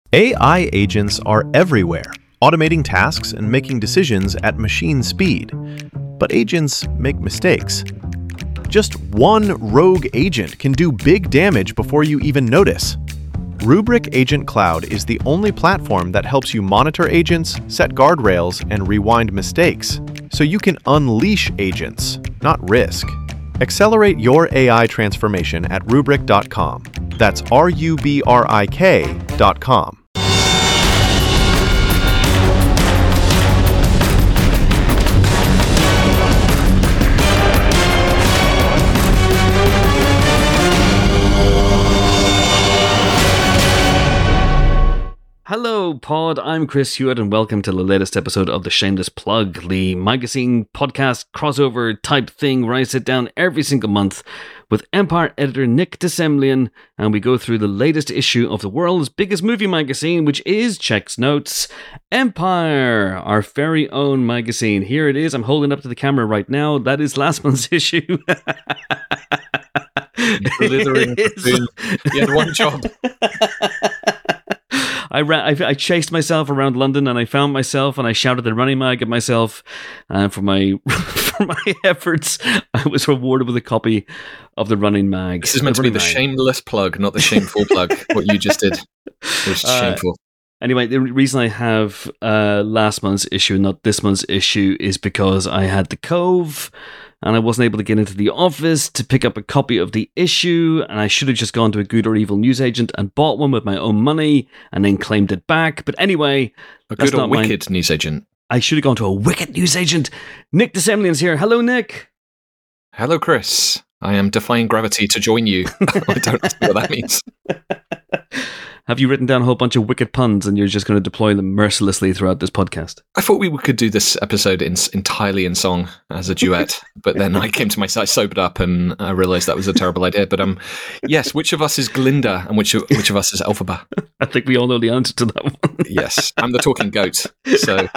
AI agents are everywhere, automating tasks and making decisions at machine speed. But agents make mistakes. Just one rogue agent can do big damage before you even notice. Rubrik Agent Cloud is the only platform that helps you monitor agents, set guardrails, and rewind mistakes, so you can unleash agents, not risk. Accelerate your AI transformation at Rubrik.com. That's RUBRIK.com. Hello, Pod. I'm Chris Hewitt, and welcome to the latest episode of The Shameless Plug, the magazine podcast crossover type thing where I sit down every single month with Empire editor Nick Dissemblian, and we go through the latest issue of the world's biggest movie magazine, which is, checks notes, Empire, our very own magazine. Here it is. I'm holding up to the camera right now. That is last month's issue. Blithering spoon. You had one job. I chased myself around London, and I found myself, and I shouted the running mag at myself. And for my efforts, I was rewarded with a copy of the running mag. This is meant to be the shameless plug, not the shameful plug. What you just did was shameful. Anyway, the reason I have last month's issue, not this month's issue, is because I had the Cove, and I wasn't able to get into the office to pick up a copy of the issue, and I should have just gone to a good or evil newsagent and bought one with my own money and then claimed it back. But anyway, a good or wicked newsagent. I should have gone to a wicked newsagent. Nick Dissemblian's here. Hello, Nick. Hello, Chris. I am defying gravity to join you. I don't know what that means. Have you written down a whole bunch of wicked puns and you're just going to deploy them mercilessly throughout this podcast? I thought we could do this episode entirely in song as a duet, but then I came to my side, sobered up, and I realised that was a terrible idea. But yes, which of us is Glinda and which of us is Elphaba? I think we all know the answer to that one. Yes, I'm the talking goat. So,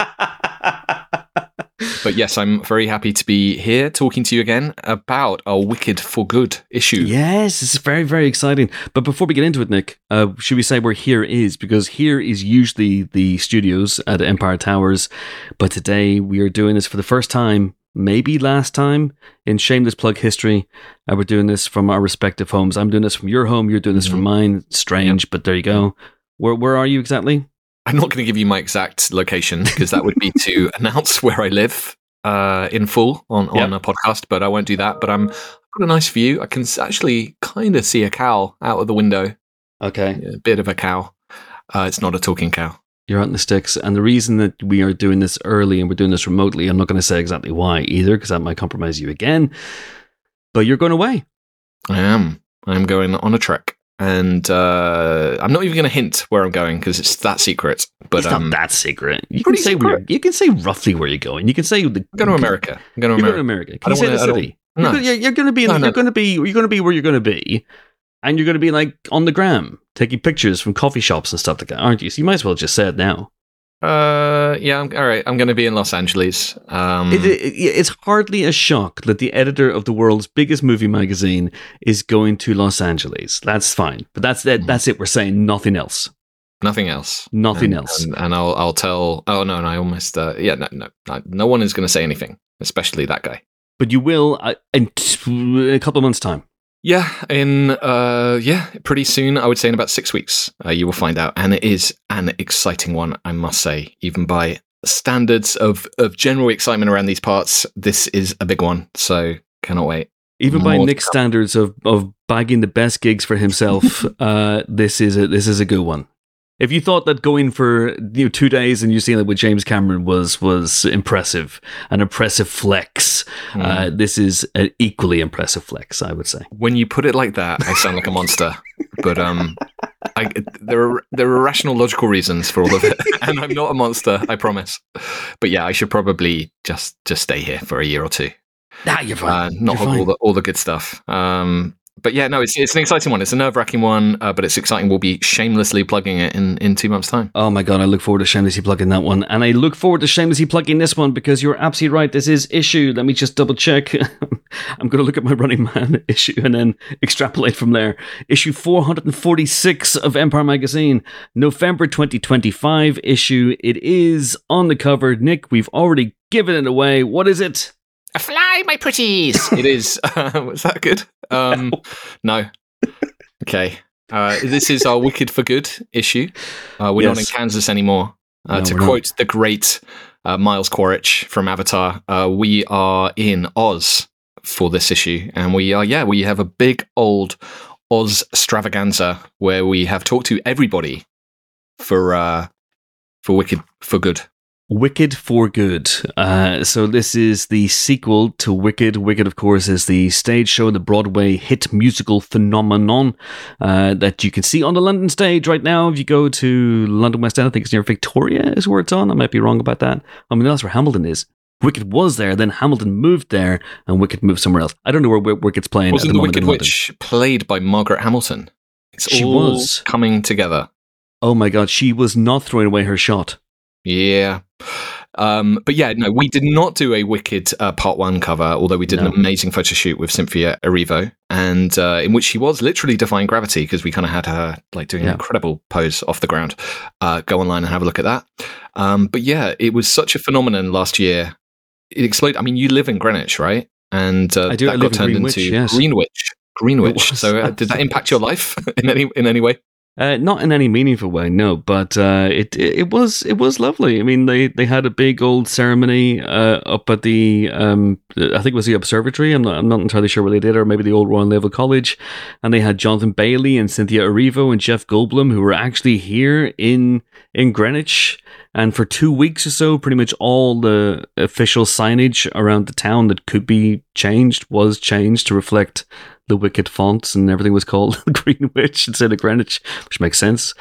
but yes, I'm very happy to be here talking to you again about our Wicked for Good issue. Yes, it's very, very exciting. But before we get into it, Nick, should we say where here is? Because here is usually the studios at Empire Towers. But today we are doing this for the first time, maybe last time, in Shameless Plug history. We're doing this from our respective homes. I'm doing this from your home. You're doing this from mine. Strange, but there you go. Where are you exactly? I'm not going to give you my exact location because that would be to announce where I live in full on a podcast, but I won't do that. But I've got a nice view. I can actually kind of see a cow out of the window. Okay. A bit of a cow. It's not a talking cow. You're out in the sticks. And the reason that we are doing this early and we're doing this remotely, I'm not going to say exactly why either, because that might compromise you again. But you're going away. I am. I'm going on a trek. And I'm not even going to hint where I'm going because it's that secret. But it's not that secret. You can say you can say roughly where you're going. You can say I'm going to America. You're going to America. Can you say the city? No. You're going to be. You're going to be where you're going to be, and you're going to be like on the gram taking pictures from coffee shops and stuff like that, aren't you? So you might as well just say it now. Yeah, all right. I'm going to be in Los Angeles. It's hardly a shock that the editor of the world's biggest movie magazine is going to Los Angeles. That's fine, but that's it. That's it. We're saying nothing else. Nothing else. Nothing else. And I'll tell. Oh no, I almost. No one is going to say anything, especially that guy. But you will in a couple of months' time. Yeah, pretty soon. I would say in about 6 weeks, you will find out, and it is an exciting one, I must say. Even by standards of general excitement around these parts, this is a big one. So cannot wait. Even by Nick's standards of bagging the best gigs for himself, this is a good one. If you thought that going for 2 days and you seen it with James Cameron was impressive, an impressive flex, this is an equally impressive flex, I would say. When you put it like that, I sound like a monster. But there are rational, logical reasons for all of it, and I'm not a monster, I promise. But yeah, I should probably just stay here for a year or two. Nah, you're fine. Not all the good stuff. But yeah, no, it's an exciting one. It's a nerve-wracking one, but it's exciting. We'll be shamelessly plugging it in 2 months' time. Oh my God, I look forward to shamelessly plugging that one. And I look forward to shamelessly plugging this one because you're absolutely right. This is issue. Let me just double check. I'm going to look at my Running Man issue and then extrapolate from there. Issue 446 of Empire Magazine, November 2025 issue. It is on the cover. Nick, we've already given it away. What is it? A fly, my pretties. It is. Was that good? No. Okay. This is our Wicked for Good issue. We're not in Kansas anymore. To quote the great Miles Quaritch from Avatar, we are in Oz for this issue, and we have a big old Oz extravaganza where we have talked to everybody for Wicked for Good. Wicked for Good. So this is the sequel to Wicked. Wicked, of course, is the stage show, the Broadway hit musical phenomenon that you can see on the London stage right now. If you go to London West End, I think it's near Victoria is where it's on. I might be wrong about that. I mean, that's where Hamilton is. Wicked was there, then Hamilton moved there, and Wicked moved somewhere else. I don't know where Wicked's playing. Wasn't the Wicked Witch played by Margaret Hamilton? She was coming together. Oh my God, she was not throwing away her shot. Yeah. But yeah, no, we did not do a Wicked Part 1 cover, although we did an amazing photo shoot with Cynthia Erivo, and in which she was literally defying gravity because we kind of had her like doing an incredible pose off the ground. Go online and have a look at that. But yeah, it was such a phenomenon last year. It exploded. I mean, you live in Greenwich, right? And that got turned into Greenwich. So did that impact your life in any way? Not in any meaningful way, no. But it was lovely. I mean, they had a big old ceremony up at the I think it was the observatory. I'm not entirely sure where they did, or maybe the old Royal Naval College. And they had Jonathan Bailey and Cynthia Erivo and Jeff Goldblum, who were actually here in Greenwich. And for 2 weeks or so, pretty much all the official signage around the town that could be changed was changed to reflect the Wicked fonts, and everything was called Greenwich instead of Greenwich, which makes sense.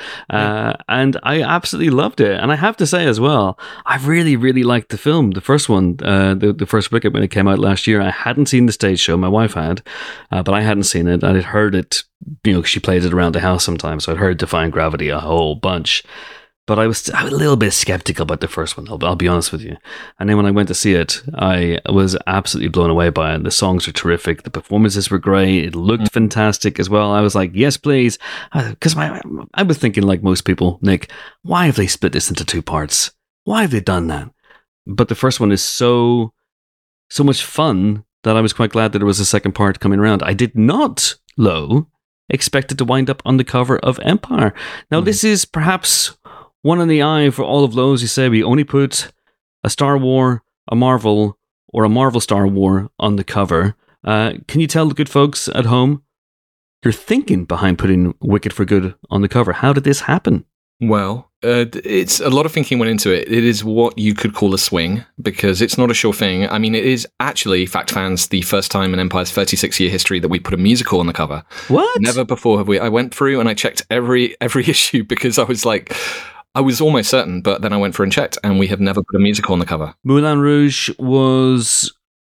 And I absolutely loved it. And I have to say as well, I really, really liked the film, the first one, the first Wicked, when it came out last year. I hadn't seen the stage show. My wife had, but I hadn't seen it. I had heard it, she played it around the house sometimes, so I'd heard Defying Gravity a whole bunch. But I was a little bit skeptical about the first one, I'll be honest with you. And then when I went to see it, I was absolutely blown away by it. The songs are terrific. The performances were great. It looked fantastic as well. I was like, yes, please. Because I was thinking, like most people, Nick, why have they split this into 2 parts? Why have they done that? But the first one is so much fun that I was quite glad that there was a second part coming around. I did not, expect it to wind up on the cover of Empire. Now, this is perhaps one in the eye for all of those who say we only put a Star War, a Marvel, or a Marvel Star War on the cover. Can you tell the good folks at home your thinking behind putting Wicked for Good on the cover? How did this happen? Well, it's a lot of thinking went into it. It is what you could call a swing, because it's not a sure thing. I mean, it is actually, fact fans, the first time in Empire's 36-year history that we put a musical on the cover. What? Never before have we. I went through and I checked every issue because I was like, I was almost certain, but then I went through and checked, and we have never put a musical on the cover. Moulin Rouge was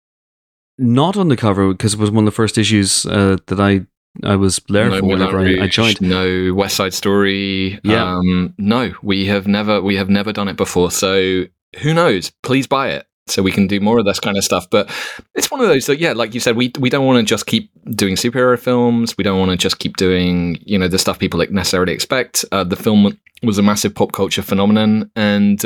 not on the cover because it was one of the first issues that I was there for whenever I joined. No West Side Story. Yeah. No, we have never done it before. So who knows? Please buy it so we can do more of this kind of stuff. But it's one of those that, like you said, we don't want to just keep doing superhero films. We don't want to just keep doing, the stuff people necessarily expect. The film was a massive pop culture phenomenon, and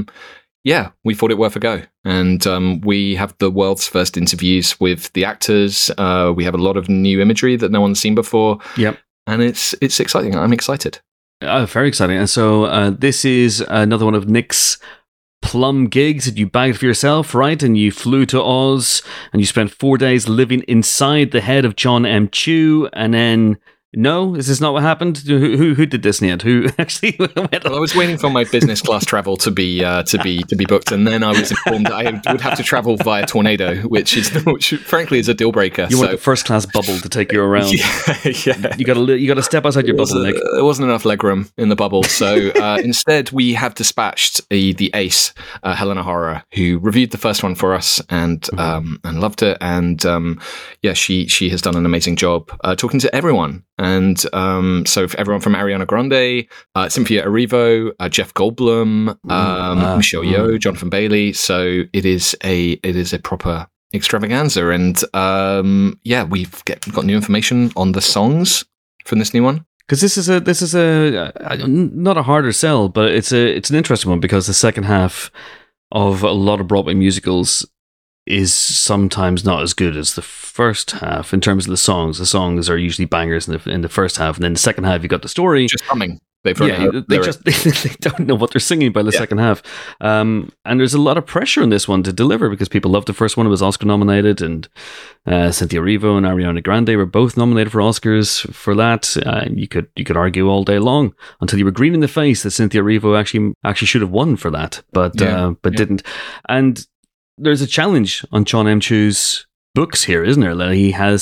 we thought it worth a go. And we have the world's first interviews with the actors. We have a lot of new imagery that no one's seen before. Yep. And it's exciting. I'm excited. Very exciting. And so this is another one of Nick's plum gigs that you bagged for yourself, right? And you flew to Oz and you spent 4 days living inside the head of John M. Chu, and then No, is this not what happened? Who did this, Ned? Who actually went? Well, I was waiting for my business class travel to be booked, and then I was informed that I would have to travel via Tornado, which frankly is a deal breaker. You want the first class bubble to take you around. Yeah. You got to step outside your bubble, Nick. There wasn't enough legroom in the bubble, so instead we have dispatched the ace, Helena Horror, who reviewed the first one for us and loved it, and she has done an amazing job talking to everyone. And so for everyone from Ariana Grande, Cynthia Erivo, Jeff Goldblum, Michelle Yeoh, Jonathan Bailey. So it is a proper extravaganza. And we've got new information on the songs from this new one. Because this is a not a harder sell, but it's an interesting one because the second half of a lot of Broadway musicals is sometimes not as good as the first half in terms of the songs. The songs are usually bangers in the first half, and then the second half you got the story. Just humming. They don't know what they're singing by the second half. And there's a lot of pressure on this one to deliver because people loved the first one. It was Oscar nominated, and Cynthia Erivo and Ariana Grande were both nominated for Oscars for that. You could argue all day long until you were green in the face that Cynthia Erivo actually should have won for that, but didn't. And there's a challenge on John M. Chu's books here, isn't there? That he has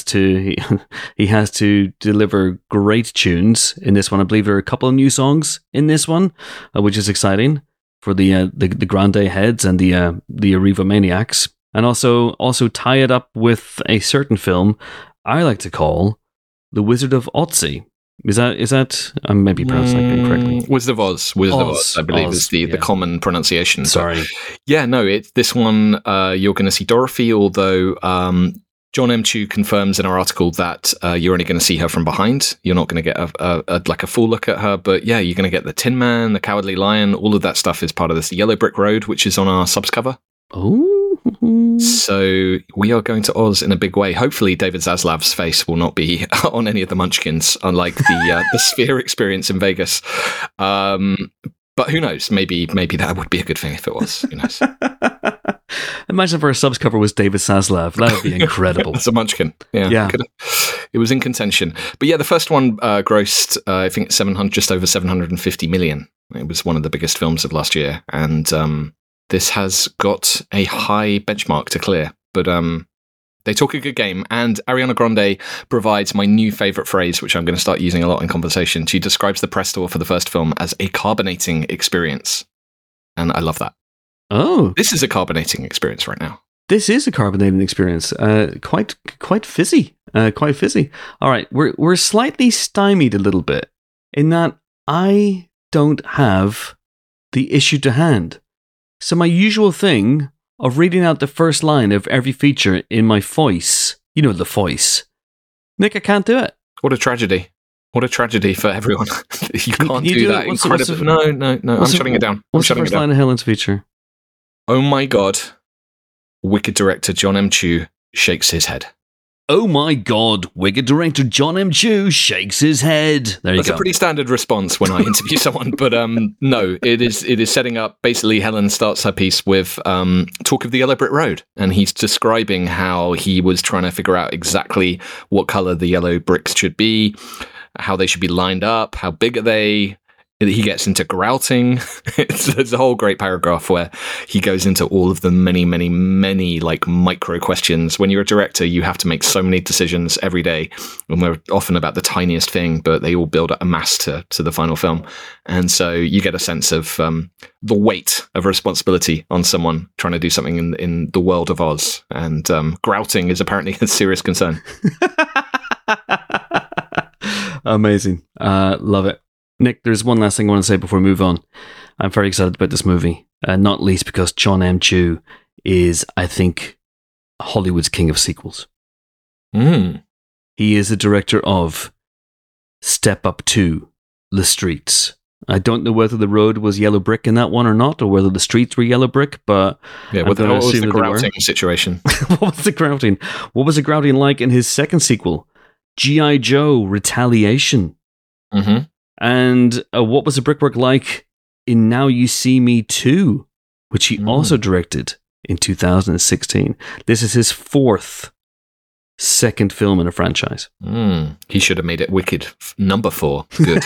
to deliver great tunes in this one. I believe there are a couple of new songs in this one, which is exciting for the Grande heads and the Erivo maniacs, and also tie it up with a certain film I like to call The Wizard of Otzi. Is that I may be pronouncing that incorrectly? Wizard of Oz, I believe is the common pronunciation. Sorry. It's this one. You're going to see Dorothy, although John M. Chu confirms in our article that you're only going to see her from behind. You're not going to get a full look at her, but yeah, you're going to get the Tin Man, the Cowardly Lion. All of that stuff is part of this. The Yellow Brick Road, which is on our subs cover. Oh. So we are going to Oz in a big way. Hopefully David Zaslav's face will not be on any of the munchkins, unlike the Sphere experience in Vegas. But who knows? Maybe that would be a good thing if it was. Who knows? Imagine if our subs cover was David Zaslav. That would be incredible. It's a munchkin. Yeah. It was in contention. But yeah, the first one grossed, I think, just over 750 million. It was one of the biggest films of last year. And this has got a high benchmark to clear, but they talk a good game, and Ariana Grande provides my new favourite phrase, which I'm going to start using a lot in conversation. She describes the press tour for the first film as a carbonating experience, and I love that. Oh. This is a carbonating experience right now. This is a carbonating experience. Quite fizzy. Quite fizzy. All right, we're slightly stymied a little bit in that I don't have the issue to hand. So my usual thing of reading out the first line of every feature in my voice, the voice, Nick, I can't do it. What a tragedy. What a tragedy for everyone. You can't do that. No. I'm shutting it down. What's the first line of Helen's feature? Oh my God. Wicked director John M. Chu shakes his head. Oh my God, wicked director John M. Chu shakes his head. There you go. That's a pretty standard response when I interview someone, but no, it is setting up. Basically, Helen starts her piece with talk of the Yellow Brick Road, and he's describing how he was trying to figure out exactly what color the yellow bricks should be, how they should be lined up, how big are they. He gets into grouting. There's a whole great paragraph where he goes into all of the many, many, many like micro questions. When you're a director, you have to make so many decisions every day, and we're often about the tiniest thing, but they all build a mass to the final film. And so you get a sense of the weight of responsibility on someone trying to do something in the world of Oz. And grouting is apparently a serious concern. Amazing. Love it. Nick, there's one last thing I want to say before we move on. I'm very excited about this movie, not least because John M. Chu is, I think, Hollywood's king of sequels. He is the director of Step Up 2, The Streets. I don't know whether the road was yellow brick in that one or not, or whether the streets were yellow brick, but what was the grouting situation? What was the grouting? What was the grouting like in his second sequel, G.I. Joe Retaliation? Mm-hmm. And what was the brickwork like in Now You See Me 2, which he also directed in 2016. This is his fourth second film in a franchise. He should have made it Wicked number 4. Good.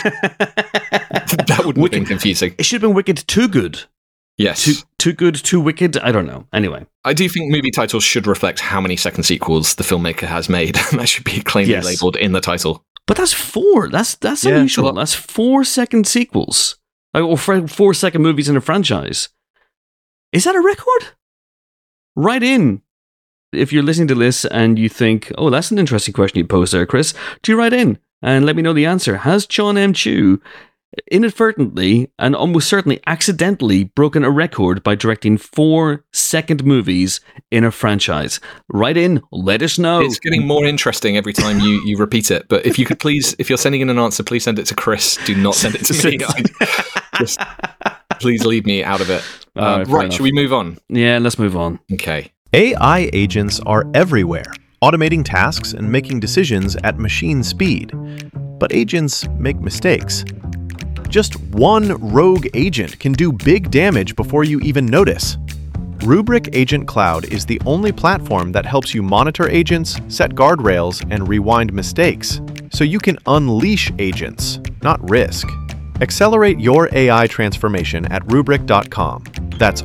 That would have been confusing. It should have been Wicked Too Good. Yes. Too Good, Too Wicked? I don't know. Anyway. I do think movie titles should reflect how many second sequels the filmmaker has made. That should be plainly labelled in the title. But that's 4. That's unusual. That's 4 second sequels. Or 4 second movies in a franchise. Is that a record? Write in. If you're listening to this and you think, oh, that's an interesting question you posed there, Chris, do write in and let me know the answer. Has John M. Chu inadvertently and almost certainly accidentally broken a record by directing 4 second movies in a franchise? Write in, let us know. It's getting more interesting every time you repeat it. But if you could please, if you're sending in an answer, please send it to Chris. Do not send it to me. Just please leave me out of it. Right, should we move on? Yeah, let's move on. Okay. AI agents are everywhere, automating tasks and making decisions at machine speed. But agents make mistakes. Just one rogue agent can do big damage before you even notice. Rubrik Agent Cloud is the only platform that helps you monitor agents, set guardrails, and rewind mistakes, so you can unleash agents, not risk. Accelerate your AI transformation at Rubrik.com. That's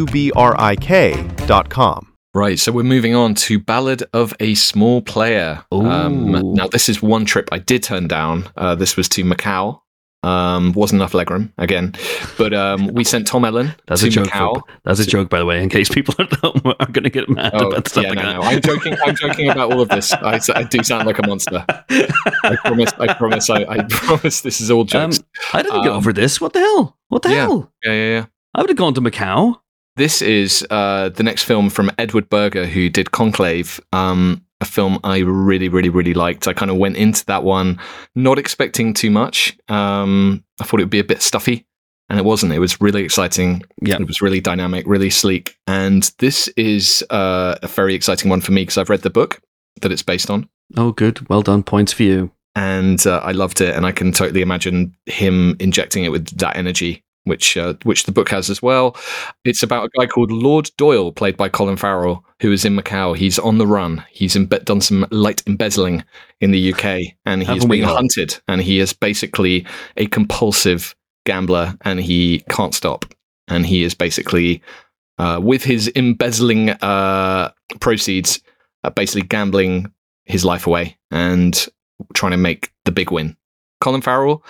RUBRIK.com. Right, so we're moving on to Ballad of a Small Player. Now, this is one trip I did turn down. This was to Macau. Wasn't enough legroom again, but we sent Tom Ellen to Macau. That's a joke, by the way, in case people are going to get mad about stuff like that. No. I'm joking about all of this. I do sound like a monster. I promise this is all jokes. I didn't get over this. What the hell? Yeah. I would have gone to Macau. This is the next film from Edward Berger, who did Conclave, a film I really, really, really liked. I kind of went into that one not expecting too much. I thought it would be a bit stuffy, and it wasn't. It was really exciting. Yeah. It was really dynamic, really sleek. And this is a very exciting one for me because I've read the book that it's based on. Oh, good. Well done. Points for you. And I loved it, and I can totally imagine him injecting it with that energy, which the book has as well. It's about a guy called Lord Doyle, played by Colin Farrell, who is in Macau. He's on the run. He's done some light embezzling in the UK, and he's being hunted. And he is basically a compulsive gambler, and he can't stop. And he is basically, with his embezzling proceeds, basically gambling his life away and trying to make the big win. Colin Farrell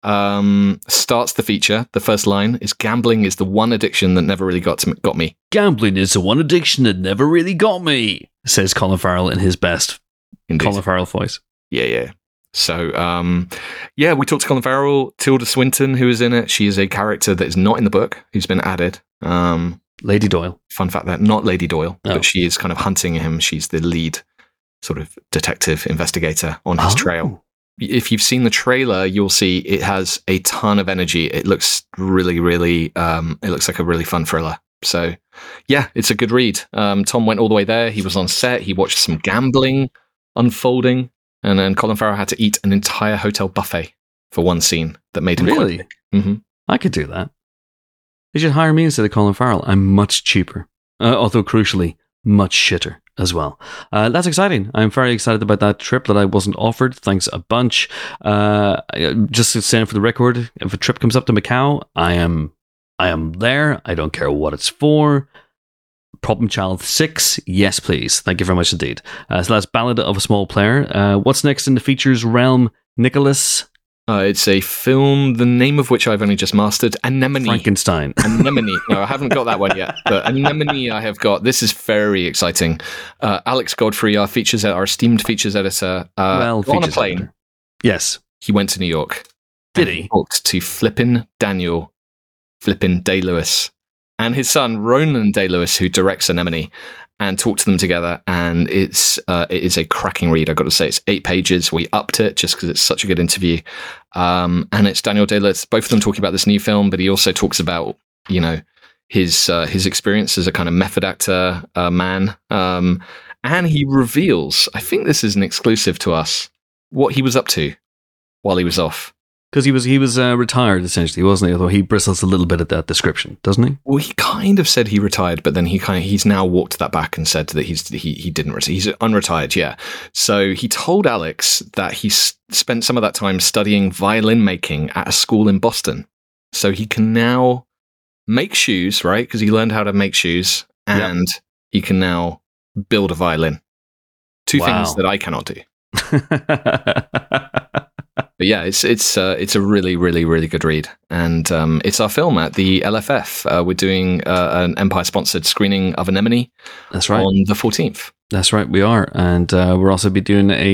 starts the feature. The first line is, "Gambling is the one addiction that never really got me." Gambling is the one addiction that never really got me, says Colin Farrell in his best Colin Farrell voice. Yeah. So, we talked to Colin Farrell, Tilda Swinton, who is in it. She is a character that is not in the book, who's been added. Lady Doyle. Fun fact there, not Lady Doyle, but she is kind of hunting him. She's the lead sort of detective investigator on his trail. If you've seen the trailer, you'll see it has a ton of energy. It looks really, really, it looks like a really fun thriller. So, yeah, it's a good read. Tom went all the way there. He was on set. He watched some gambling unfolding. And then Colin Farrell had to eat an entire hotel buffet for one scene that made him really? Quite sick. Mm-hmm. I could do that. They should hire me instead of Colin Farrell. I'm much cheaper. Although, crucially, much shitter as well. That's exciting. I'm very excited about that trip that I wasn't offered. Thanks a bunch. Just saying for the record, if a trip comes up to Macau, I am there. I don't care what it's for. Problem Child 6, yes please. Thank you very much indeed. So that's Ballad of a Small Player. What's next in the features realm, Nicholas? It's a film, the name of which I've only just mastered, Anemone. Frankenstein. Anemone. No, I haven't got that one yet, but Anemone I have got. This is very exciting. Alex Godfrey, our esteemed features editor, on a plane. Editor. Yes. He went to New York. Did he? Talked to Daniel Day-Lewis and his son, Ronan Day-Lewis, who directs Anemone, and talked to them together, and it is a cracking read. I've got to say, it's 8 pages. We upped it just because it's such a good interview. And it's Daniel Day-Lewis, both of them talking about this new film, but he also talks about, his experience as a kind of method actor man. And he reveals, I think this is an exclusive to us, what he was up to while he was off. Because he was retired, essentially, wasn't he? Although he bristles a little bit at that description, doesn't he? Well, he kind of said he retired, but then he's now walked that back and said that he didn't retire. He's unretired, yeah. So he told Alex that he spent some of that time studying violin making at a school in Boston. So he can now make shoes, right? Because he learned how to make shoes, and he can now build a violin. Two things that I cannot do. But yeah, it's a really, really, really good read, and it's our film at the LFF. We're doing an Empire-sponsored screening of Anemone. That's right, on the 14th. That's right, we are, and we're also be doing a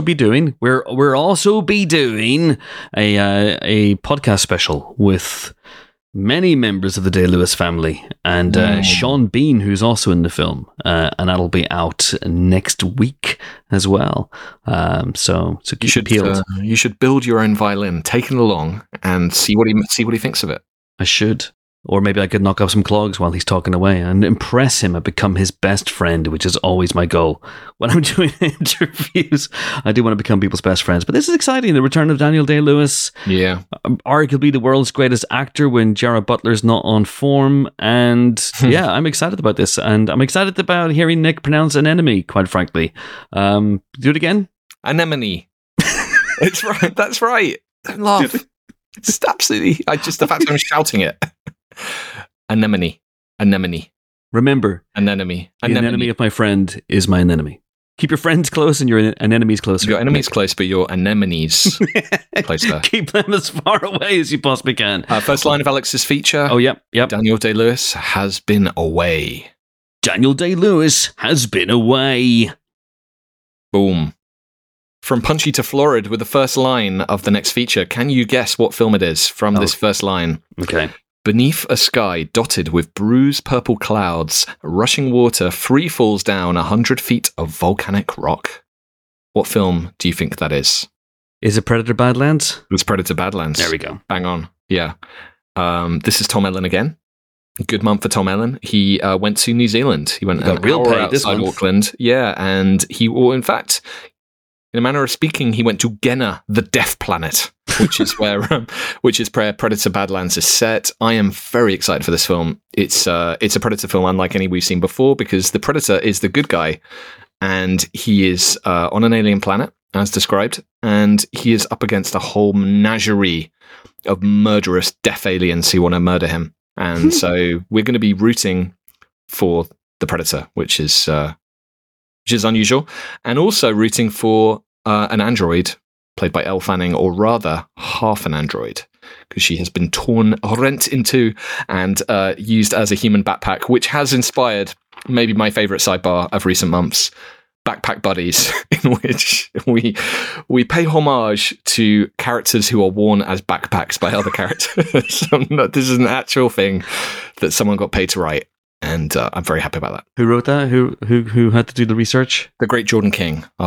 podcast special with many members of the Day-Lewis family, and Sean Bean, who's also in the film, and that'll be out next week as well. So keep it peeled. You should build your own violin, take it along, and see what he thinks of it. I should. Or maybe I could knock up some clogs while he's talking away and impress him and become his best friend, which is always my goal. When I'm doing interviews, I do want to become people's best friends. But this is exciting. The return of Daniel Day-Lewis. Yeah. Arguably the world's greatest actor when Gerard Butler's not on form. And yeah, I'm excited about this. And I'm excited about hearing Nick pronounce Anemone, quite frankly. Do it again? Anemone. It's right. That's right. Don't laugh. It's absolutely... the fact I'm shouting it. Anemone. Remember, an enemy of my friend is my enemy. Keep your friends close and your enemies closer. Your enemies close, but your anemones closer. Keep them as far away as you possibly can. First line of Alex's feature. Oh, yep. Daniel Day-Lewis has been away. Daniel Day-Lewis has been away. Boom. From punchy to florid with the first line of the next feature. Can you guess what film it is from this first line? Okay. Beneath a sky dotted with bruised purple clouds, rushing water free falls down 100 feet of volcanic rock. What film do you think that is? Is it Predator Badlands? It was Predator Badlands. There we go. Bang on. Yeah. This is Tom Ellen again. Good month for Tom Ellen. He went to New Zealand. He went an hour outside Auckland. Yeah, and in fact, in a manner of speaking, he went to Genna, the Death Planet, which is where Predator Badlands is set. I am very excited for this film. It's a Predator film unlike any we've seen before, because the Predator is the good guy, and he is on an alien planet, as described, and he is up against a whole menagerie of murderous deaf aliens who want to murder him. And so we're going to be rooting for the Predator, which is unusual, and also rooting for an android played by Elle Fanning, or rather half an android, because she has been rent into and used as a human backpack, which has inspired maybe my favorite sidebar of recent months, Backpack Buddies, in which we pay homage to characters who are worn as backpacks by other characters. This is an actual thing that someone got paid to write. And I'm very happy about that. Who wrote that? Who had to do the research? The great Jordan King, our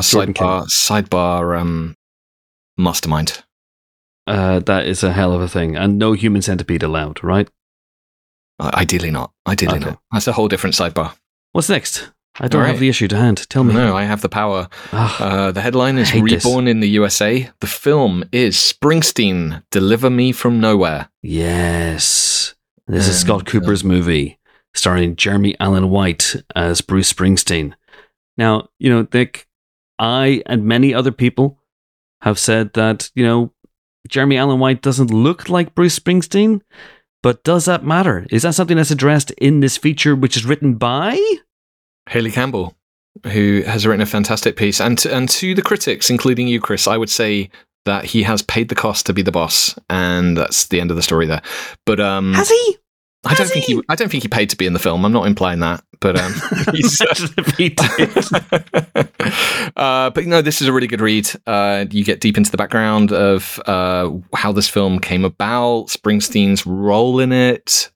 sidebar mastermind. That is a hell of a thing, and no human centipede allowed, right? Ideally not. Ideally not. That's a whole different sidebar. What's next? I don't have the issue to hand. Tell me. No, I have the power. The headline is Reborn in the USA. The film is Springsteen, Deliver Me From Nowhere. Yes. This is Scott Cooper's movie, starring Jeremy Allen White as Bruce Springsteen. Now, Nick, I and many other people have said that, Jeremy Allen White doesn't look like Bruce Springsteen, but does that matter? Is that something that's addressed in this feature, which is written by Haley Campbell, who has written a fantastic piece? And to the critics, including you, Chris, I would say that he has paid the cost to be the boss, and that's the end of the story there. But has he? I don't think he paid to be in the film. I'm not implying that, but he did. But no, this is a really good read. You get deep into the background of how this film came about, Springsteen's role in it,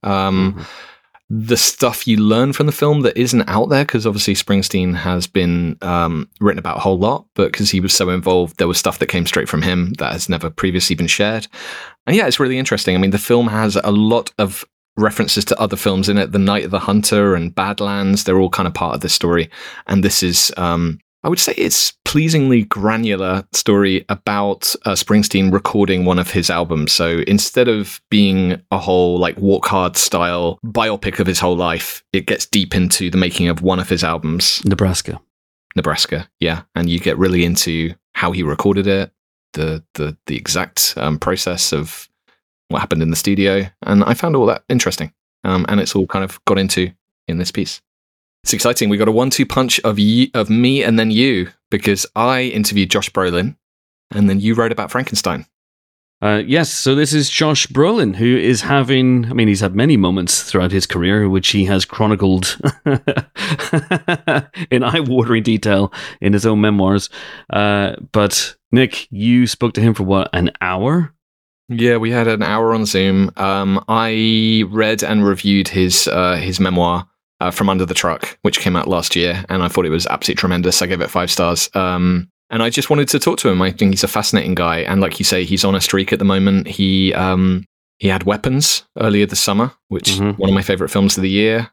the stuff you learn from the film that isn't out there, because obviously Springsteen has been written about a whole lot, but because he was so involved, there was stuff that came straight from him that has never previously been shared. And yeah, it's really interesting. I mean, the film has a lot of references to other films in it. The Night of the Hunter and Badlands, they're all kind of part of this story. And this is I would say it's pleasingly granular story about Springsteen recording one of his albums. So instead of being a whole like Walk Hard style biopic of his whole life, it gets deep into the making of one of his albums. Nebraska, yeah. And you get really into how he recorded it, the exact process of what happened in the studio. And I found all that interesting. And it's all kind of got into in this piece. It's exciting. We got a 1-2 punch of me and then you, because I interviewed Josh Brolin and then you wrote about Frankenstein. Yes, so this is Josh Brolin, who is he's had many moments throughout his career, which he has chronicled in eye-watering detail in his own memoirs. But Nick, you spoke to him for what, an hour? Yeah, we had an hour on Zoom. I read and reviewed his memoir, From Under the Truck, which came out last year, and I thought it was absolutely tremendous. I gave it 5 stars. And I just wanted to talk to him. I think he's a fascinating guy. And like you say, he's on a streak at the moment. He had Weapons earlier this summer, which is one of my favorite films of the year.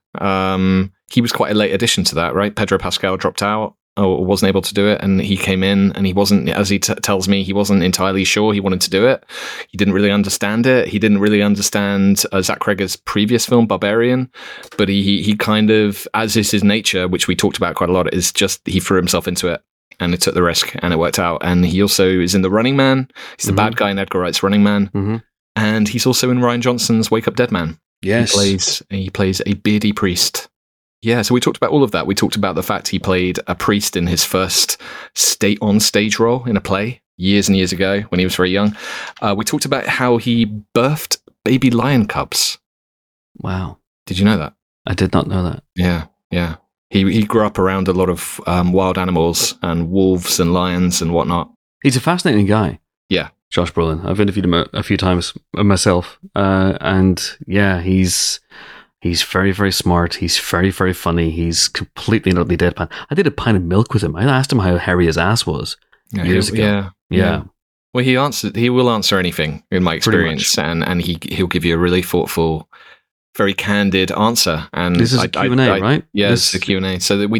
He was quite a late addition to that, right? Pedro Pascal dropped out or wasn't able to do it. And he came in and he wasn't, as he tells me, he wasn't entirely sure he wanted to do it. He didn't really understand it. He didn't really understand Zach Cregger's previous film, Barbarian. But he kind of, as is his nature, which we talked about quite a lot, is just he threw himself into it. And it took the risk, and it worked out. And he also is in The Running Man. He's the bad guy in Edgar Wright's Running Man. And he's also in Rian Johnson's Wake Up Dead Man. Yes. He plays a beardy priest. Yeah, so we talked about all of that. We talked about the fact he played a priest in his first on-stage role in a play years and years ago when he was very young. We talked about how he birthed baby lion cubs. Wow. Did you know that? I did not know that. Yeah. He grew up around a lot of wild animals and wolves and lions and whatnot. He's a fascinating guy. Yeah. Josh Brolin. I've interviewed him a few times myself. And yeah, he's very, very smart. He's very, very funny. He's completely and utterly deadpan. I did a pint of milk with him. I asked him how hairy his ass was years ago. Yeah. Well, he will answer anything in my experience. And he'll give you a really thoughtful, very candid answer. And this is a Q&A, right? Yeah, it's a Q&A. So that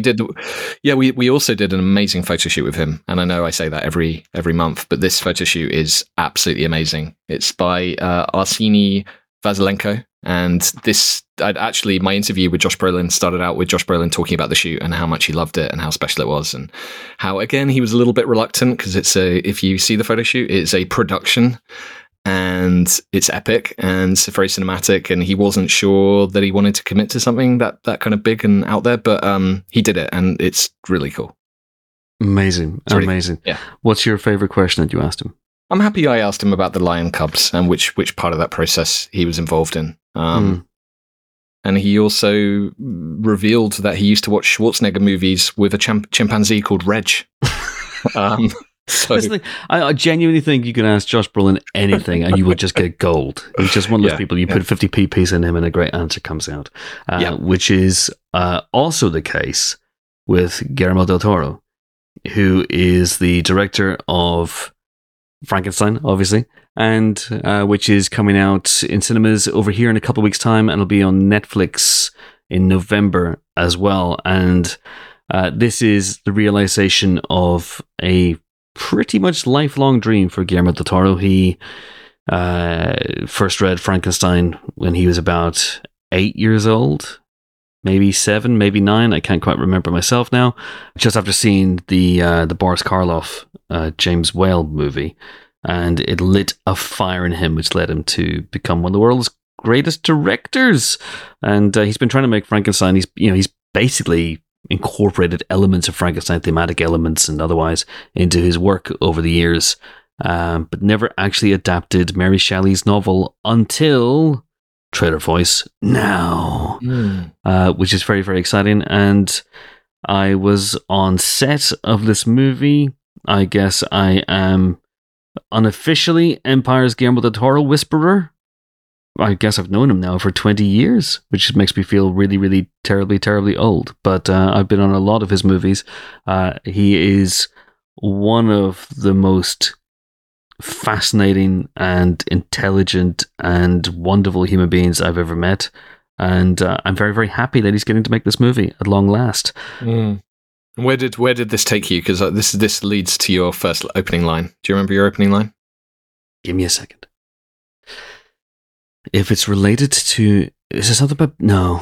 we also did an amazing photo shoot with him. And I know I say that every month, but this photo shoot is absolutely amazing. It's by Arseny Vasilenko. And my interview with Josh Brolin started out with Josh Brolin talking about the shoot and how much he loved it and how special it was, and how, again, he was a little bit reluctant because if you see the photo shoot, it's a production. And it's epic and it's very cinematic, and he wasn't sure that he wanted to commit to something that kind of big and out there, but he did it, and it's really cool. Amazing. Amazing. Yeah. What's your favorite question that you asked him? I'm happy I asked him about the lion cubs and which part of that process he was involved in. And he also revealed that he used to watch Schwarzenegger movies with a chimpanzee called Reg. So, I genuinely think you can ask Josh Brolin anything and you would just get gold. He's just one of those people, you put 50p piece in him and a great answer comes out. Which is also the case with Guillermo del Toro, who is the director of Frankenstein, obviously, and which is coming out in cinemas over here in a couple of weeks' time, and it'll be on Netflix in November as well. And this is the realization of a pretty much lifelong dream for Guillermo del Toro. He first read Frankenstein when he was about 8 years old, maybe 7, maybe 9. I can't quite remember myself now. Just after seeing the Boris Karloff James Whale movie, and it lit a fire in him, which led him to become one of the world's greatest directors. And he's been trying to make Frankenstein. He's basically incorporated elements of Frankenstein, thematic elements and otherwise, into his work over the years, but never actually adapted Mary Shelley's novel until Trailer Voice now, which is very, very exciting. And I was on set of this movie. I guess I am unofficially Empire's Guillermo del Toro whisperer. I guess I've known him now for 20 years, which makes me feel really, really terribly, terribly old. But I've been on a lot of his movies. He is one of the most fascinating and intelligent and wonderful human beings I've ever met. And I'm very, very happy that he's getting to make this movie at long last. Where did this take you? Because this leads to your first opening line. Do you remember your opening line? Give me a second. If it's related to... Is there something about... No.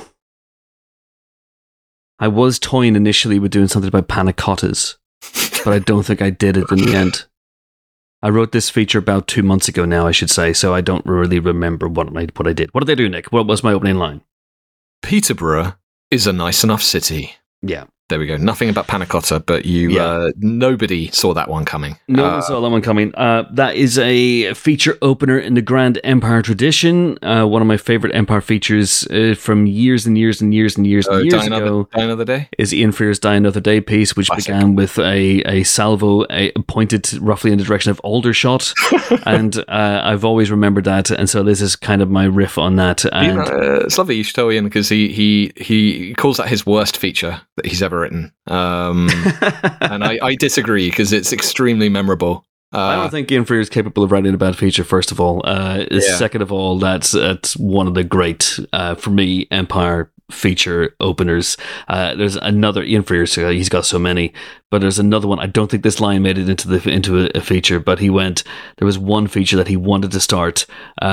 I was toying initially with doing something about panna cottas, but I don't think I did it in the end. I wrote this feature about 2 months ago now, I should say, so I don't really remember what I did. What did I do, Nick? What was my opening line? Peterborough is a nice enough city. Yeah. There we go. Nothing about panna cotta, but nobody saw that one coming. No one saw that one coming. That is a feature opener in the Grand Empire tradition. One of my favorite Empire features from years and years and years and years and years ago. Die Another Day? Is Ian Frear's Die Another Day piece, which Classic. began with a salvo pointed roughly in the direction of Aldershot. And I've always remembered that. And so this is kind of my riff on that. And it's lovely you should tell Ian, because he calls that his worst feature that he's ever written. And I disagree, because it's extremely memorable. I don't think Ian Frear is capable of writing a bad feature, first of all. Second of all, that's one of the great, for me, Empire feature openers. There's another Ian Frear, so he's got so many, but there's another one. I don't think this line made it into a feature, but there was one feature that he wanted to start.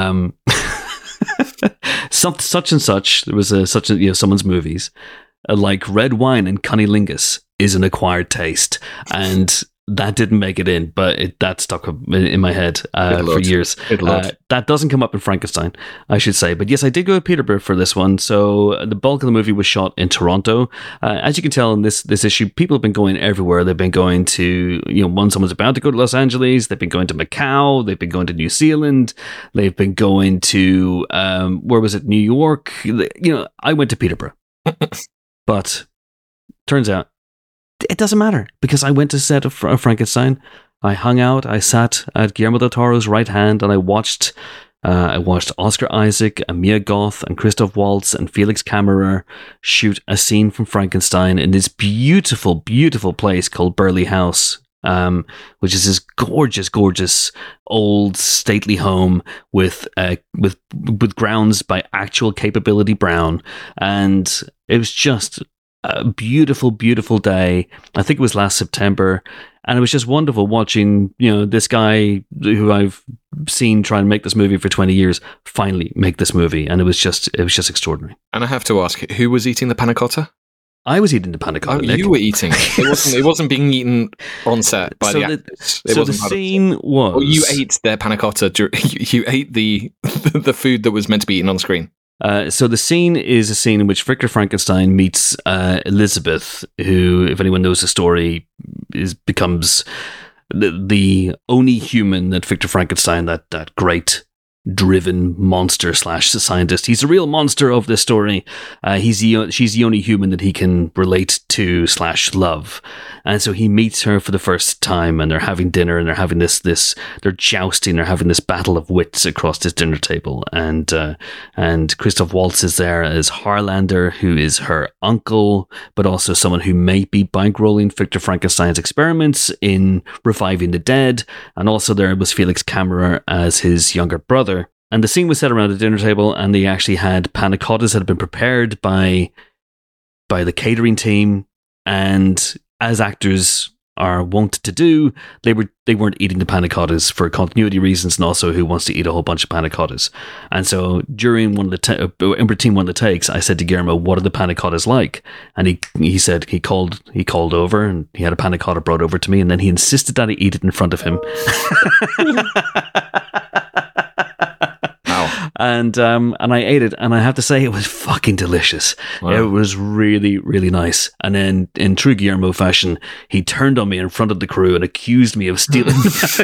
Such and such. There was someone's movies. Like red wine and cunnilingus is an acquired taste, and that didn't make it in, but that stuck in my head for years. That doesn't come up in Frankenstein, I should say. But yes, I did go to Peterborough for this one. So the bulk of the movie was shot in Toronto. As you can tell in this issue, people have been going everywhere. They've been going to, someone's about to go to Los Angeles. They've been going to Macau. They've been going to New Zealand. They've been going to, where was it? New York. I went to Peterborough. But turns out it doesn't matter, because I went to set of Frankenstein. I hung out. I sat at Guillermo del Toro's right hand, and I watched Oscar Isaac and Mia Goth and Christoph Waltz and Felix Kammerer shoot a scene from Frankenstein in this beautiful, beautiful place called Burley House, which is this gorgeous, gorgeous old stately home with grounds by actual Capability Brown, and it was just a beautiful, beautiful day. I think it was last September, and it was just wonderful watching this guy who I've seen try and make this movie for 20 years finally make this movie, and it was just extraordinary. And I have to ask, who was eating the panna cotta? I was eating the panna cotta. Oh, you were eating. It wasn't being eaten on set by the actors. So the scene was... Well, you ate their panna cotta. You ate the food that was meant to be eaten on screen. So the scene is a scene in which Victor Frankenstein meets Elizabeth, who, if anyone knows the story, becomes the only human that Victor Frankenstein, that great driven monster / scientist. He's a real monster of this story. She's the only human that he can relate to / love. And so he meets her for the first time, and they're having dinner, and they're having they're jousting, they're having this battle of wits across this dinner table. And Christoph Waltz is there as Harlander, who is her uncle, but also someone who may be bankrolling Victor Frankenstein's experiments in reviving the dead. And also there was Felix Kammerer as his younger brother. And the scene was set around a dinner table, and they actually had panna cottas that had been prepared by the catering team. And as actors are wont to do, they weren't eating the panna cottas for continuity reasons, and also who wants to eat a whole bunch of panna cottas. And so during one of the takes, I said to Guillermo, "What are the panna cottas like?" And he said he called over, and he had a panna cotta brought over to me, and then he insisted that I eat it in front of him. And I ate it, and I have to say it was fucking delicious. Wow. It was really, really nice. And then, in true Guillermo fashion, he turned on me in front of the crew and accused me of stealing.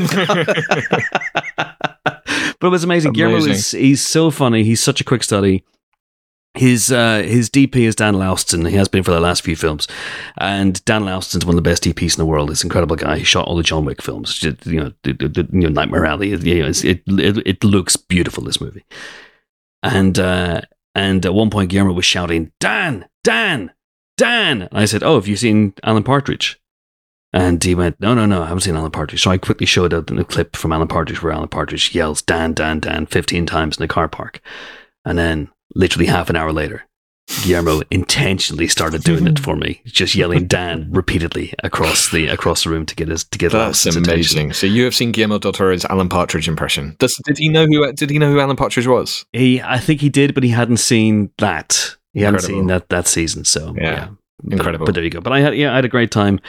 But it was amazing. Guillermo he's so funny. He's such a quick study. His DP is Dan Lauston. He has been for the last few films, and Dan Lauston's one of the best DPs in the world. He's an incredible guy. He shot all the John Wick films. Nightmare Alley. It looks beautiful, this movie. And at one point, Guillermo was shouting, "Dan, Dan, Dan!" And I said, "Oh, have you seen Alan Partridge?" And he went, No, I haven't seen Alan Partridge. So I quickly showed a clip from Alan Partridge where Alan Partridge yells, "Dan, Dan, Dan," 15 times in the car park, and then, literally half an hour later, Guillermo intentionally started doing it for me, just yelling Dan repeatedly across the room to get his That's amazing. attention. So you have seen Guillermo del Toro's Alan Partridge impression. Did he know who Alan Partridge was? I think he did, but he hadn't seen that. He hadn't seen Incredible. that season. So yeah. Incredible. But there you go. But I had a great time.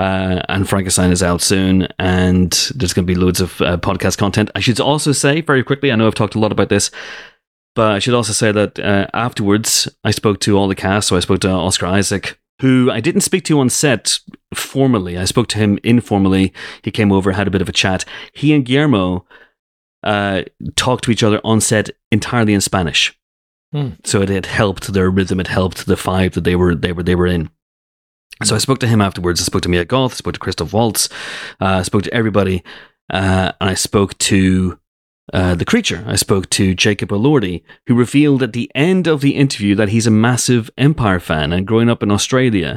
And Frankenstein is out soon, and there's going to be loads of podcast content. I should also say very quickly, I know I've talked a lot about this, but I should also say that afterwards, I spoke to all the cast. So I spoke to Oscar Isaac, who I didn't speak to on set formally. I spoke to him informally. He came over, had a bit of a chat. He and Guillermo talked to each other on set entirely in Spanish. So it had helped their rhythm. It helped the vibe that they were in. So I spoke to him afterwards. I spoke to Mia Goth. I spoke to Christoph Waltz. I spoke to everybody. And I spoke to the creature. I spoke to Jacob Elordi, who revealed at the end of the interview that he's a massive Empire fan. And growing up in Australia,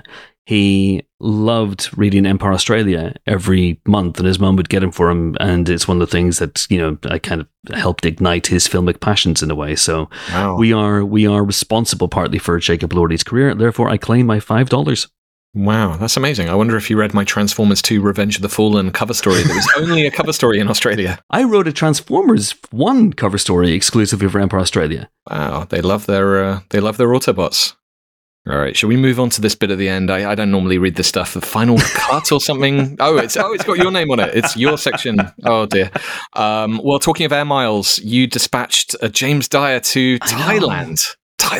he loved reading Empire Australia every month, and his mum would get him for him. And it's one of the things that, I kind of helped ignite his filmic passions in a way. So Wow. we are responsible partly for Jacob Elordi's career. Therefore, I claim my $5. Wow, that's amazing. I wonder if you read my Transformers 2 Revenge of the Fallen cover story that was only a cover story in Australia. I wrote a Transformers 1 cover story exclusively for Empire Australia. Wow, they love their Autobots. All right, shall we move on to this bit at the end? I don't normally read this stuff. The final cut or something? It's got your name on it. It's your section. Oh dear. Well, talking of air miles, you dispatched a James Dyer to Thailand.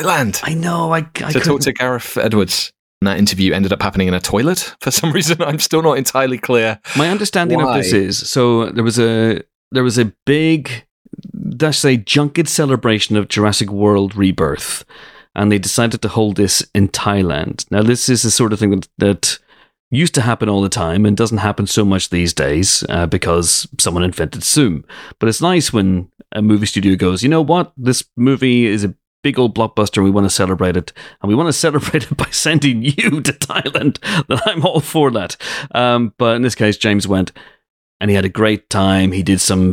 I know. I To talk to Gareth Edwards. And that interview ended up happening in a toilet for some reason. I'm still not entirely clear. My understanding of this is, so there was a big, let's say, junket celebration of Jurassic World Rebirth, and they decided to hold this in Thailand. Now, this is the sort of thing that used to happen all the time and doesn't happen so much these days because someone invented Zoom. But it's nice when a movie studio goes, you know what, this movie is a big old blockbuster, we want to celebrate it, and we want to celebrate it by sending you to Thailand. Then I'm all for that. But in this case, James went, and he had a great time. He did some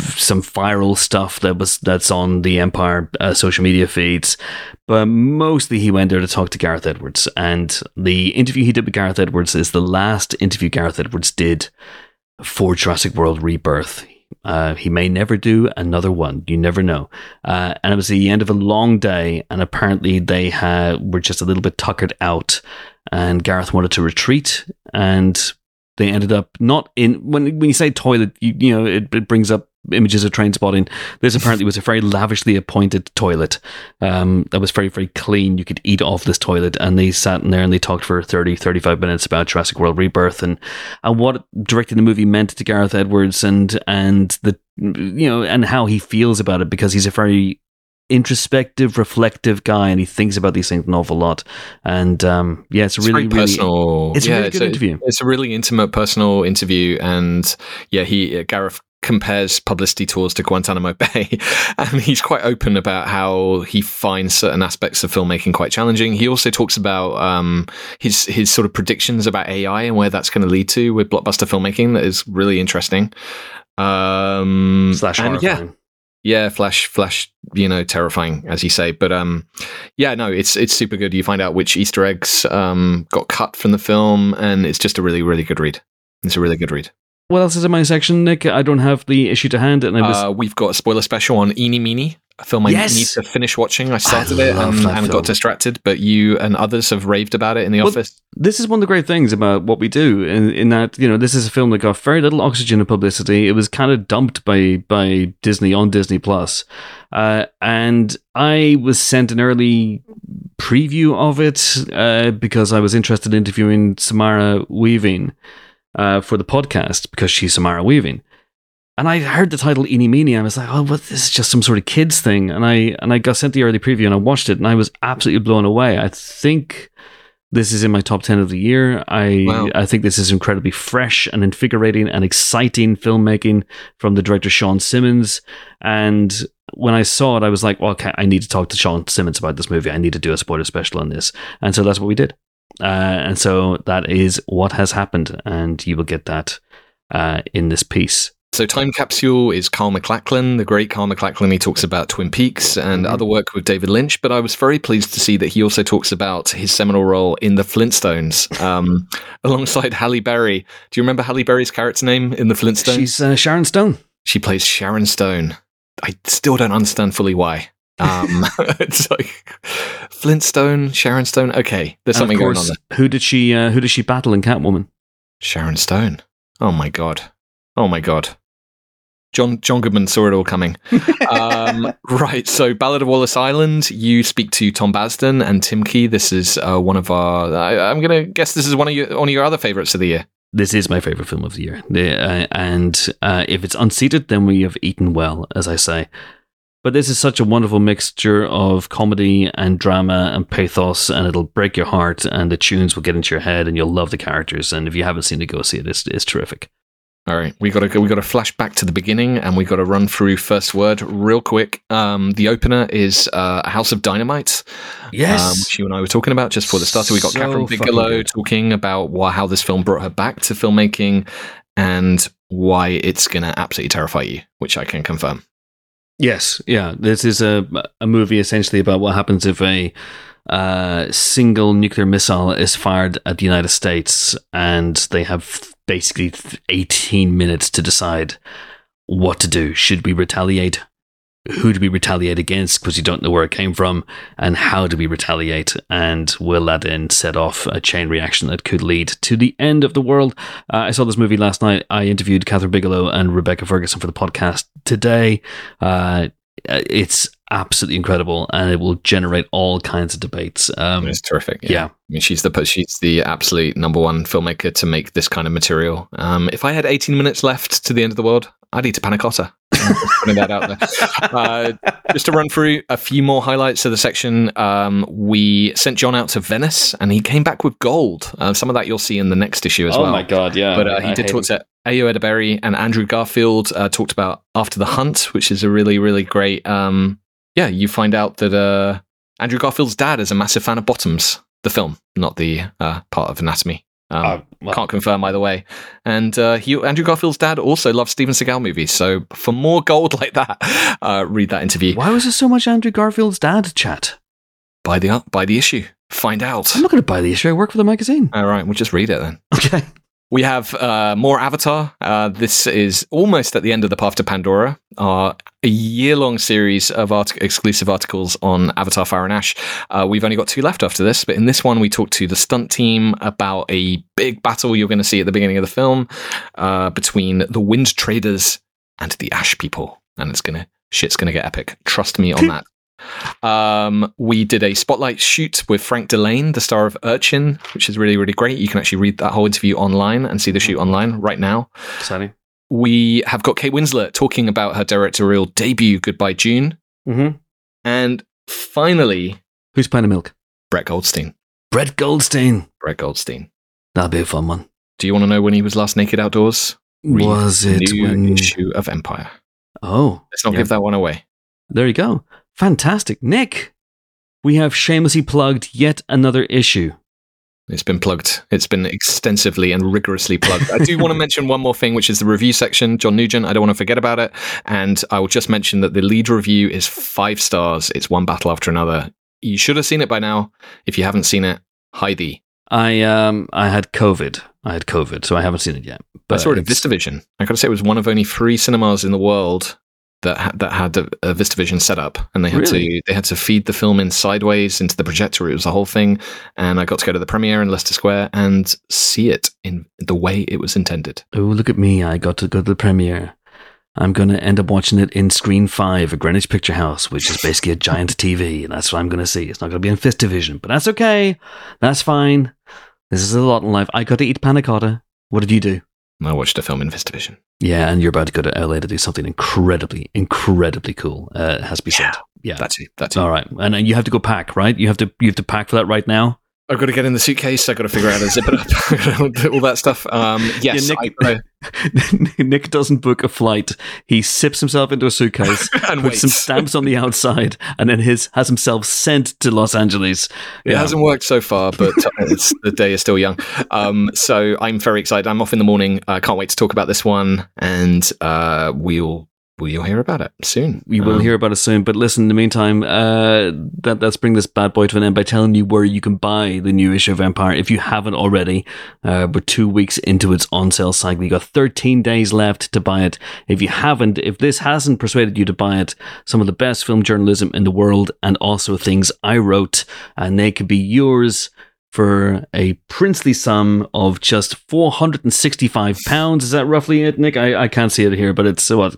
viral stuff that's on the Empire social media feeds, but mostly he went there to talk to Gareth Edwards. And the interview he did with Gareth Edwards is the last interview Gareth Edwards did for Jurassic World Rebirth. He may never do another one. You never know. And it was the end of a long day, and apparently they were just a little bit tuckered out, and Gareth wanted to retreat, and they ended up not in. When you say toilet, it brings up images of Trainspotting. This apparently was a very lavishly appointed toilet that was very, very clean. You could eat off this toilet, and they sat in there and they talked for 35 minutes about Jurassic World Rebirth and what directing the movie meant to Gareth Edwards and the and how he feels about it, because he's a very introspective, reflective guy, and he thinks about these things an awful lot. And it's a really personal. It's a really good interview. It's a really intimate, personal interview, and Gareth compares publicity tours to Guantanamo Bay, and he's quite open about how he finds certain aspects of filmmaking quite challenging. He also talks about his sort of predictions about AI and where that's going to lead to with blockbuster filmmaking. That is really interesting. Slash horrifying. Yeah, Flash, terrifying, as you say. But it's super good. You find out which Easter eggs got cut from the film, and it's just a really, really good read. It's a really good read. What else is in my section, Nick? I don't have the issue to hand. And we've got a spoiler special on Eeny Meeny, a film I need to finish watching. I started it and got distracted, but you and others have raved about it in the office. This is one of the great things about what we do, in that, this is a film that got very little oxygen and publicity. It was kind of dumped by Disney on Disney Plus. And I was sent an early preview of it because I was interested in interviewing Samara Weaving for the podcast, because she's Samara Weaving. And I heard the title Eeny Meeny, and I was like, this is just some sort of kids thing. And I got sent the early preview, and I watched it, and I was absolutely blown away. I think this is in my top 10 of the year. I think this is incredibly fresh and invigorating and exciting filmmaking from the director Sean Simmons. And when I saw it, I was like, well, okay, I need to talk to Sean Simmons about this movie. I need to do a spoiler special on this. And so that's what we did. And so that is what has happened, and you will get that in this piece. So Time Capsule is Carl MacLachlan, the great Carl MacLachlan. He talks about Twin Peaks and other work with David Lynch, but I was very pleased to see that he also talks about his seminal role in The Flintstones, alongside Halle Berry. Do you remember Halle Berry's character name in The Flintstones? She's Sharon Stone. She plays Sharon Stone. I still don't understand fully why. It's like Flintstone, Sharon Stone. Okay, there's something going on there. Who did she battle in Catwoman? Sharon Stone. Oh my god. John Goodman saw it all coming. Right, so Ballad of Wallace Island, you speak to Tom Basden and Tim Key. This is one of our... I'm going to guess this is one of your other favourites of the year. This is my favourite film of the year. And if it's unseated, then we have eaten well, as I say. But this is such a wonderful mixture of comedy and drama and pathos, and it'll break your heart, and the tunes will get into your head, and you'll love the characters. And if you haven't seen it, go see it. It's terrific. All right, we got to flash back to the beginning, and we got to run through first word real quick. The opener is A House of Dynamite. Yes, which you and I were talking about just before the start. We got Catherine Bigelow talking about how this film brought her back to filmmaking and why it's going to absolutely terrify you, which I can confirm. Yes, yeah. This is a movie essentially about what happens if a single nuclear missile is fired at the United States, and they have basically 18 minutes to decide what to do. Should we retaliate? Who do we retaliate against? Because you don't know where it came from. And how do we retaliate? And will that then set off a chain reaction that could lead to the end of the world? I saw this movie last night. I interviewed Catherine Bigelow and Rebecca Ferguson for the podcast today. It's absolutely incredible, and it will generate all kinds of debates. It's terrific. Yeah. I mean, she's the absolute number one filmmaker to make this kind of material. If I had 18 minutes left to the end of the world, I'd eat a panna cotta. Putting that out there. Just to run through a few more highlights of the section, we sent John out to Venice, and he came back with gold. Some of that you'll see in the next issue as well. Oh my god, yeah. But he did talk to Ayo Edebiri and Andrew Garfield. Talked about After the Hunt, which is a really, really great. You find out that Andrew Garfield's dad is a massive fan of Bottoms, the film, not the part of Anatomy. Can't confirm either way. And Andrew Garfield's dad also loves Steven Seagal movies. So for more gold like that, read that interview. Why was there so much Andrew Garfield's dad chat? Buy the issue. Find out. I'm not going to buy the issue. I work for the magazine. All right, we'll just read it then. Okay. We have more Avatar. This is almost at the end of the Path to Pandora, a year-long series of exclusive articles on Avatar Fire and Ash. We've only got 2 left after this, but in this one we talk to the stunt team about a big battle you're going to see at the beginning of the film between the Wind Traders and the Ash people, and shit's gonna get epic. Trust me on that. We did a spotlight shoot with Frank Delane, the star of Urchin, which is really, really great. You can actually read that whole interview online and see the shoot online right now. Exciting. We have got Kate Winslet talking about her directorial debut, Goodbye June. Mm-hmm. And finally... Who's playing the milk? Brett Goldstein. Brett Goldstein. That'll be a fun one. Do you want to know when he was last naked outdoors? Was it new issue of Empire. Oh. Let's not give that one away. There you go. Fantastic. Nick, we have shamelessly plugged yet another issue. It's been plugged. It's been extensively and rigorously plugged. I do want to mention one more thing, which is the review section. John Nugent, I don't want to forget about it. And I will just mention that the lead review is 5 stars. It's one battle after another. You should have seen it by now. If you haven't seen it, Heidi. I had COVID, so I haven't seen it yet. But I saw it at VistaVision. I got to say, it was one of only 3 cinemas in the world that had a VistaVision setup, and they had to feed the film in sideways into the projector. It was the whole thing, and I got to go to the premiere in Leicester Square and see it in the way it was intended. Oh, look at me! I got to go to the premiere. I'm going to end up watching it in Screen 5 at Greenwich Picture House, which is basically a giant TV, and that's what I'm going to see. It's not going to be in VistaVision, but that's okay. That's fine. This is a lot in life. I got to eat panna cotta. What did you do? I watched a film in VistaVision. Yeah, and you're about to go to LA to do something incredibly, incredibly cool. It has to be said. Yeah, that's it. All right, and you have to go pack, right? You have to pack for that right now. I've got to get in the suitcase. I've got to figure out how to zip it up, all that stuff. Yes, yeah, Nick doesn't book a flight. He sips himself into a suitcase And puts some waits. stamps on the outside, and then has himself sent to Los Angeles. It hasn't worked so far, but the day is still young. So I'm very excited. I'm off in the morning. I can't wait to talk about this one, and you'll hear about it soon. We will hear about it soon. But listen, in the meantime, let's bring this bad boy to an end by telling you where you can buy the new issue of Empire if you haven't already. We're 2 weeks into its on-sale cycle. You got 13 days left to buy it. If you haven't, if this hasn't persuaded you to buy it, some of the best film journalism in the world and also things I wrote, and they could be yours for a princely sum of just £465. Is that roughly it, Nick? I can't see it here, but it's what,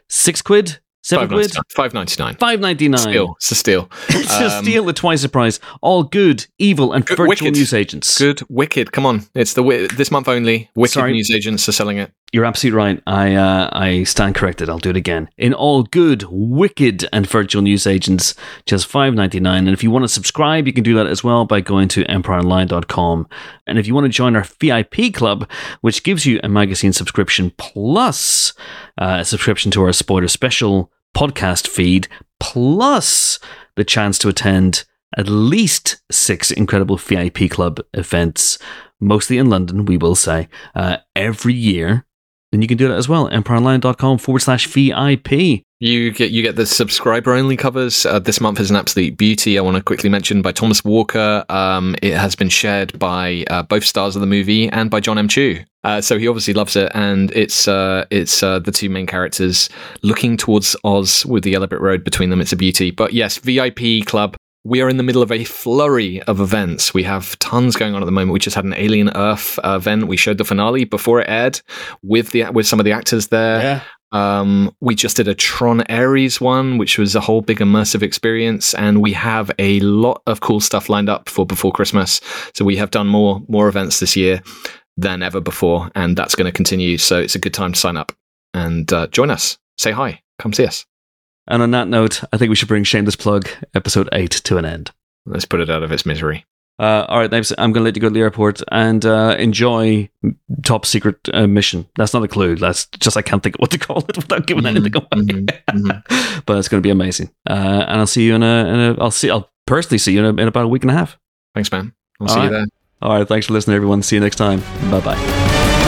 £6? £7? $5.99. $5.99. Steal. It's a steal. It's a steal at twice the price. All good, evil, and virtual Wicked. news agents. Good, Wicked. Come on, it's this month only. Wicked news agents are selling it. You're absolutely right. I stand corrected. I'll do it again. In all good, wicked, and virtual news agents, just $5.99. And if you want to subscribe, you can do that as well by going to empireonline.com. And if you want to join our VIP club, which gives you a magazine subscription plus a subscription to our spoiler special podcast feed, plus the chance to attend at least 6 incredible VIP club events, mostly in London, we will say, every year, then you can do that as well. empireonline.com/VIP. You get the subscriber only covers. This month is an absolute beauty. I want to quickly mention by Thomas Walker. It has been shared by both stars of the movie and by John M. Chu. So he obviously loves it, and it's the two main characters looking towards Oz with the Yellow Brick Road between them. It's a beauty. But yes, VIP club. We are in the middle of a flurry of events. We have tons going on at the moment. We just had an Alien Earth event. We showed the finale before it aired with some of the actors there. Yeah. We just did a Tron Ares one, which was a whole big immersive experience, and we have a lot of cool stuff lined up for before Christmas. So we have done more events this year than ever before, and that's going to continue. So it's a good time to sign up and join us. Say hi. Come see us. And on that note, I think we should bring Shameless Plug episode 8 to an end. Let's put it out of its misery. All right, Naves, I'm going to let you go to the airport and enjoy Top Secret Mission. That's not a clue. That's just I can't think of what to call it without giving anything away. But it's going to be amazing. And I'll see you I'll personally see you in about a week and a half. Thanks, man. I'll see you there. All right, thanks for listening, everyone. See you next time. Bye-bye.